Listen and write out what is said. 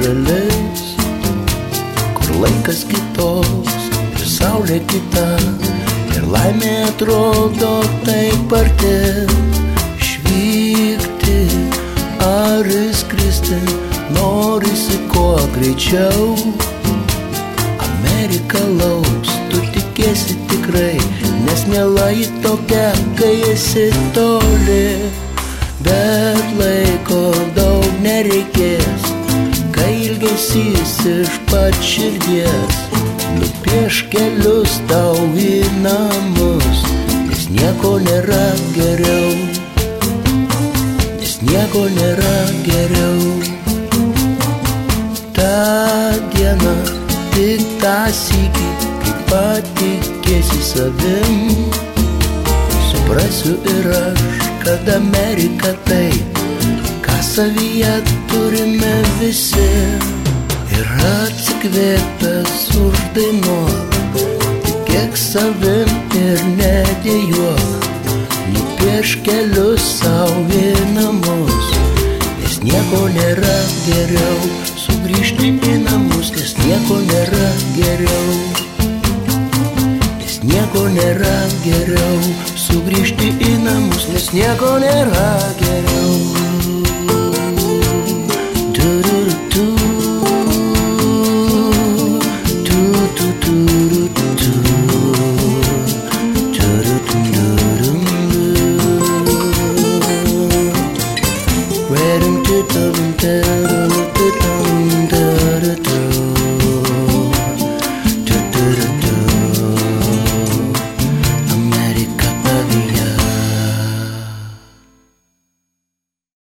šalis, kur laikas kitoks ir saulė kita, ir laimė atrodo taip arti. Išvykti ar įskristi norisi kuo greičiau. Amerika lauks, tu tikėsi tikrai, nes miela ji tokia, kai esi toli. Bet laiko daug nereikės, kai ilgesys iš pat širdies nupieš kelius tau į namus, nes nieko nėra geriau, nes nieko nėra geriau. Ta diena tik tą sykį, kai patikėsi savim, suprasiu ir aš, kad Amerika tai, ką savyje turime visi. Ir atsikvėpęs uždainuok, tikėk savim ir nedėjuok, nupieš kelius savo į namus, nes nieko nėra geriau, sugrįžti į namus, nes nieko nėra geriau, nes nieko nėra geriau, sugrįžti į namus, nes nieko nėra geriau.